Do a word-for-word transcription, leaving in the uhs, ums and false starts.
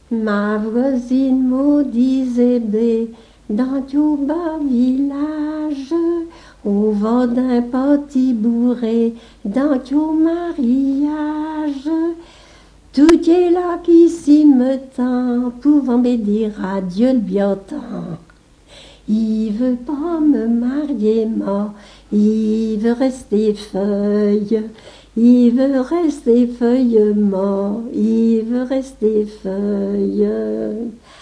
Ma voisine me disait, bé, dans tout bas village, on va d'un petit bourré, dans tout mariage. Tout est là qui s'y me tend, pouvant me dire adieu le bien temps. Il veut pas me marier, moi, il veut rester feuille. Il veut rester feuille, moi, il veut rester feuille.